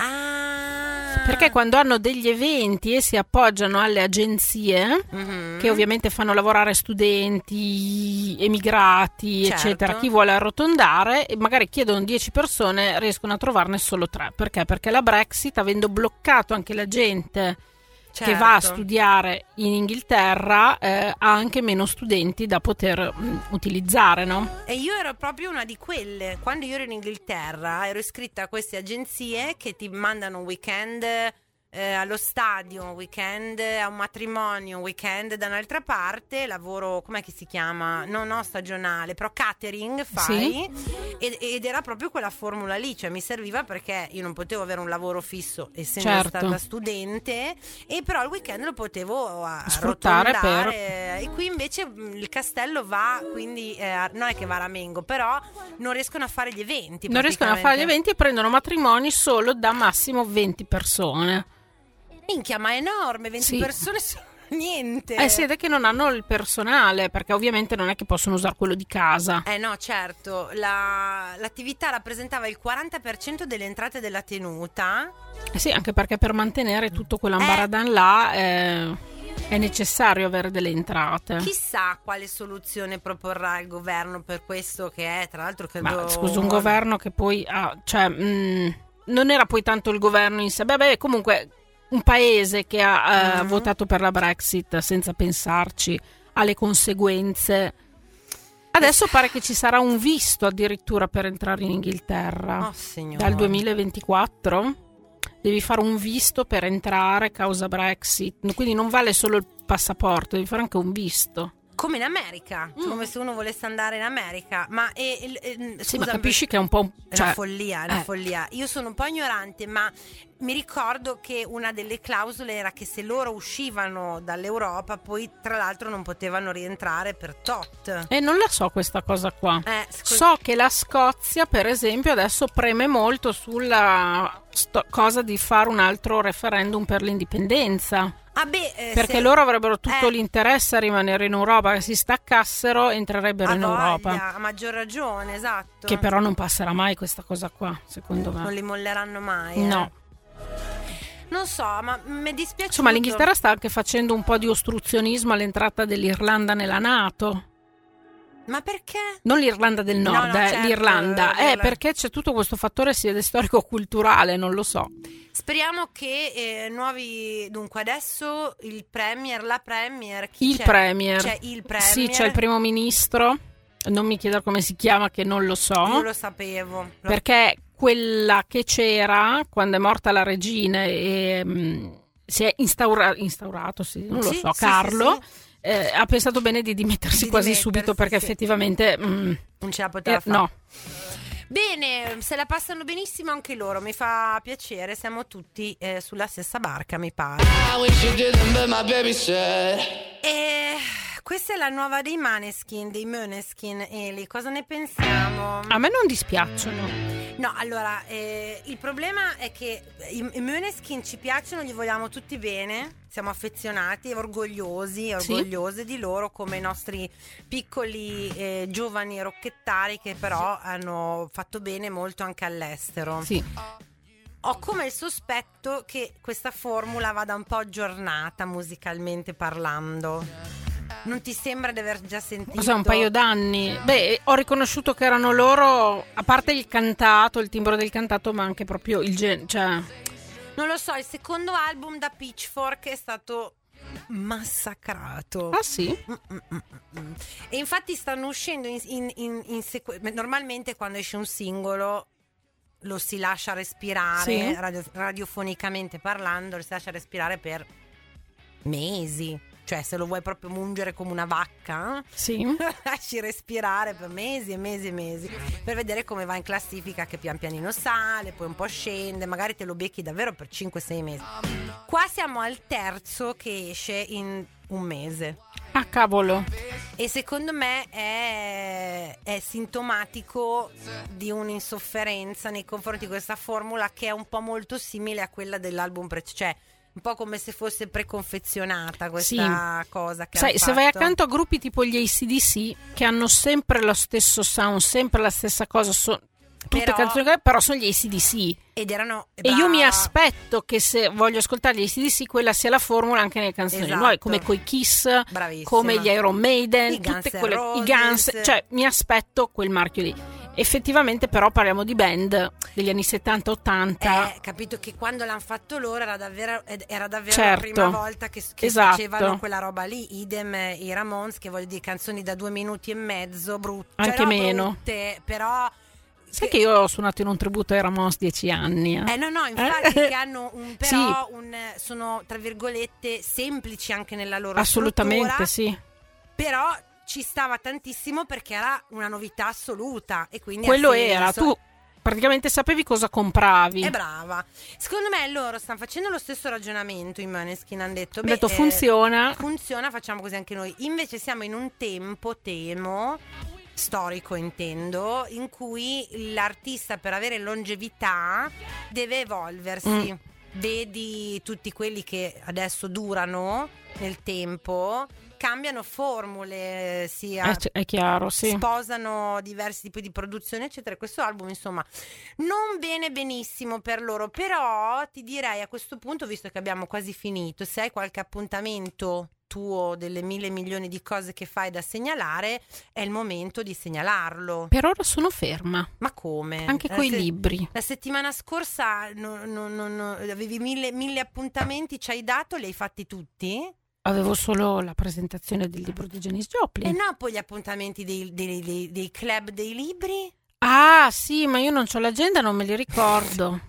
Perché quando hanno degli eventi e si appoggiano alle agenzie, che ovviamente fanno lavorare studenti, emigrati, Certo. eccetera, chi vuole arrotondare, e magari chiedono 10 persone, riescono a trovarne solo 3. Perché? Perché la Brexit, avendo bloccato anche la gente che va a studiare in Inghilterra, ha anche meno studenti da poter utilizzare, no? E io ero proprio una di quelle. Quando io ero in Inghilterra ero iscritta a queste agenzie che ti mandano un weekend allo stadio, un weekend a un matrimonio, un weekend da un'altra parte, lavoro, com'è che si chiama? No, stagionale, però catering fai. Sì. Ed era proprio quella formula lì, cioè mi serviva perché io non potevo avere un lavoro fisso essendo stata studente, e però il weekend lo potevo sfruttare per... E qui invece il castello va, quindi non è che va a Ramengo, però non riescono a fare gli eventi. Non riescono a fare gli eventi e prendono matrimoni solo da massimo 20 persone. Minchia, ma è enorme, 20 persone sono niente. Sì, ed è che non hanno il personale, perché ovviamente non è che possono usare quello di casa. No, certo, l'attività rappresentava il 40% delle entrate della tenuta. Sì, anche perché per mantenere tutto quell'ambaradan là è necessario avere delle entrate. Chissà quale soluzione proporrà il governo per questo, che è tra l'altro Ma scusa, un governo che poi non era poi tanto il governo in sé, comunque un paese che ha votato per la Brexit senza pensarci alle conseguenze. Adesso pare che ci sarà un visto addirittura per entrare in Inghilterra. Oh, signore. Dal 2024 devi fare un visto per entrare causa Brexit, quindi non vale solo il passaporto, devi fare anche un visto. Come in America, come se uno volesse andare in America. Ma sì, ma capisci che è un po' una follia, una follia. Io sono un po' ignorante, ma mi ricordo che una delle clausole era che se loro uscivano dall'Europa poi tra l'altro non potevano rientrare per tot. E non la so questa cosa qua. Scusa. So che la Scozia, per esempio, adesso preme molto sulla cosa di fare un altro referendum per l'indipendenza. Perché loro avrebbero tutto l'interesse a rimanere in Europa, che si staccassero entrerebbero in Europa. A maggior ragione, esatto. Che però non passerà mai questa cosa qua, secondo me. Non li molleranno mai. No. Non so, ma mi dispiace. Insomma, l'Inghilterra sta anche facendo un po' di ostruzionismo all'entrata dell'Irlanda nella NATO. Ma perché? Non l'Irlanda del Nord, certo, l'Irlanda. Perché c'è tutto questo fattore sia storico-culturale, non lo so. Speriamo che nuovi... Dunque, adesso il Premier, la Premier... Premier. C'è il Premier. Sì, c'è il Primo Ministro. Non mi chiedere come si chiama, che non lo so. Non lo sapevo. Perché quella che c'era, quando è morta la regina e si è instaurato, sì, non lo so, Carlo... Sì. Ha pensato bene di dimettersi quasi subito perché effettivamente non ce la poteva fare. No. Bene, se la passano benissimo anche loro, mi fa piacere, siamo tutti sulla stessa barca, mi pare. E questa è la nuova dei Måneskin, Eli, cosa ne pensiamo? A me non dispiacciono. No, allora, il problema è che i Måneskin ci piacciono, li vogliamo tutti bene, siamo affezionati, orgogliose di loro, come i nostri piccoli giovani rocchettari che però hanno fatto bene molto anche all'estero. Sì. Ho come il sospetto che questa formula vada un po' aggiornata musicalmente parlando. Non ti sembra di aver già sentito? Cos'è, un paio d'anni? Beh, ho riconosciuto che erano loro, a parte il cantato, il timbro del cantato, ma anche proprio il cioè... Non lo so, il secondo album da Pitchfork è stato massacrato. Ah sì? E infatti stanno uscendo in sequenza. Normalmente quando esce un singolo lo si lascia respirare, sì, radiofonicamente parlando, lo si lascia respirare per mesi. Cioè, se lo vuoi proprio mungere come una vacca, sì, lasci respirare per mesi e mesi e mesi, per vedere come va in classifica, che pian pianino sale, poi un po' scende, magari te lo becchi davvero per 5-6 mesi. Qua siamo al terzo che esce in un mese. Ah, cavolo. E secondo me è sintomatico di un'insofferenza nei confronti di questa formula, che è un po' molto simile a quella dell'album cioè un po' come se fosse preconfezionata questa cosa che sai, se vai accanto a gruppi tipo gli AC/DC che hanno sempre lo stesso sound, sempre la stessa cosa, tutte canzoni, però sono gli AC/DC ed erano e io mi aspetto che se voglio ascoltare gli AC/DC quella sia la formula anche nelle canzoni nuove, come coi Kiss, come gli Iron Maiden, i tutte Guns quelle, Roses. i Guns, cioè mi aspetto quel marchio lì. Effettivamente però parliamo di band degli anni 70-80. Capito che quando l'hanno fatto loro era davvero certo, la prima volta che esatto, facevano quella roba lì. Idem i Ramones, che voglio dire, canzoni da 2 minuti e mezzo, brutte, anche meno, brutte, però sai che io ho suonato in un tributo ai Ramones 10 anni. No, infatti che hanno sono tra virgolette semplici anche nella loro assolutamente struttura, sì, però ci stava tantissimo perché era una novità assoluta e quindi quello era, tu praticamente sapevi cosa compravi. È brava. Secondo me loro stanno facendo lo stesso ragionamento, i Måneskin hanno detto funziona, facciamo così anche noi. Invece siamo in un temo storico, intendo, in cui l'artista, per avere longevità, deve evolversi. Vedi tutti quelli che adesso durano nel tempo, cambiano formule, è chiaro, sì, sposano diversi tipi di produzione, eccetera. Questo album, insomma, non viene benissimo per loro, però ti direi a questo punto, visto che abbiamo quasi finito, se hai qualche appuntamento tuo delle 1.000 milioni di cose che fai da segnalare, è il momento di segnalarlo. Per ora sono ferma. Ma come? Anche coi libri. La settimana scorsa avevi 1.000 appuntamenti, ci hai dato, li hai fatti tutti? Avevo solo la presentazione del libro di Janis Joplin. E no, poi gli appuntamenti dei club dei libri? Ah sì, ma io non c'ho l'agenda, non me li ricordo.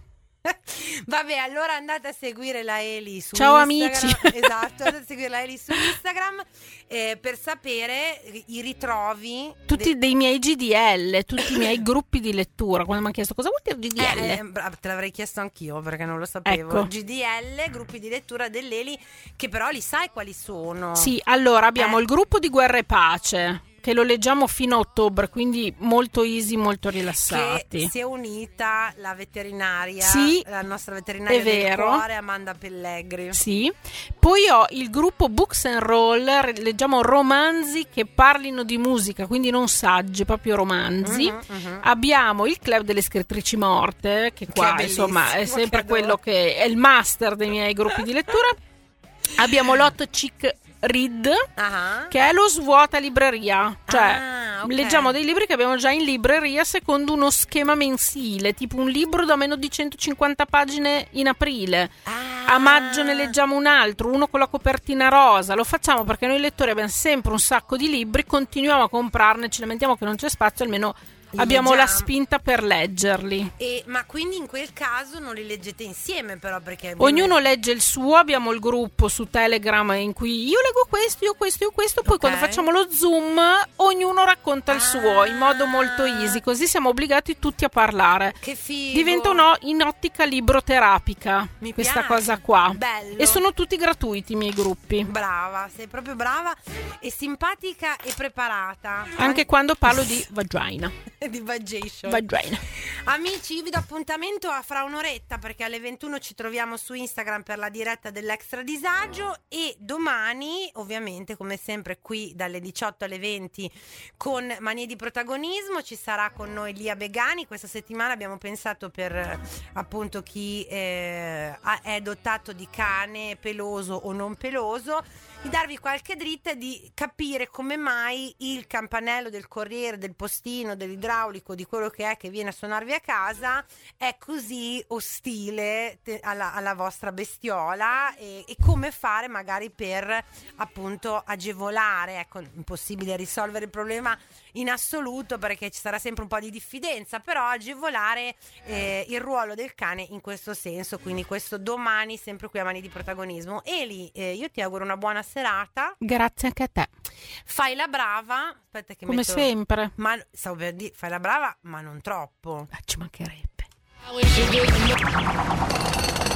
Vabbè, allora andate a seguire la Eli su Ciao, Instagram. amici. Esatto, andate a seguire la Eli su Instagram per sapere i ritrovi. Tutti dei miei GDL, tutti i miei gruppi di lettura. Quando mi hanno chiesto cosa vuol dire GDL, te l'avrei chiesto anch'io perché non lo sapevo. Ecco. GDL, gruppi di lettura dell'Eli, che però li sai quali sono? sì, allora abbiamo il gruppo di Guerra e Pace, che lo leggiamo fino a ottobre, quindi molto easy, molto rilassati. Che si è unita la veterinaria, Sì, la nostra veterinaria è del vero. cuore, Amanda Pellegri. Sì. Poi ho il gruppo Books and Roll, leggiamo romanzi che parlino di musica, quindi non saggi, proprio romanzi. Abbiamo il club delle scrittrici morte, che qua è insomma è bellissimo, sempre che quello adoro. che è il master dei miei gruppi di lettura. Abbiamo l'Hot Chick Read, Ah. che è lo svuota libreria, cioè Ah, ok. leggiamo dei libri che abbiamo già in libreria secondo uno schema mensile, tipo un libro da meno di 150 pagine in aprile. A maggio ne leggiamo un altro, uno con la copertina rosa. Lo facciamo perché noi lettori abbiamo sempre un sacco di libri, continuiamo a comprarne, ci lamentiamo che non c'è spazio, almeno Li abbiamo la leggiamo. spinta per leggerli. Ma quindi in quel caso non li leggete insieme, però, perché Ognuno legge il suo, abbiamo il gruppo su Telegram in cui io leggo questo, io questo, poi Ok. quando facciamo lo Zoom ognuno racconta il suo in modo molto easy, così siamo obbligati tutti a parlare. Che figo. Diventa in ottica libroterapica Mi questa piace. cosa qua. Bello. E sono tutti gratuiti i miei gruppi. Brava, sei proprio brava e simpatica e preparata. Anche quando parlo di vagina. di vagation. Vagina. Amici, io vi do appuntamento a fra un'oretta perché alle 21 ci troviamo su Instagram per la diretta dell'Extra Disagio e domani, ovviamente, come sempre qui dalle 18 alle 20 con Manie di Protagonismo ci sarà con noi Lia Begani. Questa settimana abbiamo pensato per appunto chi è dotato di cane peloso o non peloso, di darvi qualche dritta e di capire come mai il campanello del corriere, del postino, dell'idraulico, di quello che viene a suonarvi a casa è così ostile alla vostra bestiola e come fare magari per appunto agevolare. Ecco, impossibile risolvere il problema in assoluto perché ci sarà sempre un po' di diffidenza, però agevolare il ruolo del cane in questo senso. Quindi questo domani sempre qui a Mani di Protagonismo. Eli, io ti auguro una buona serata. Grazie anche a te. Fai la brava. Aspetta che Come metto... sempre. Ma stavo per dire, fai la brava, ma non troppo. Ci mancherebbe. I wish you didn't know.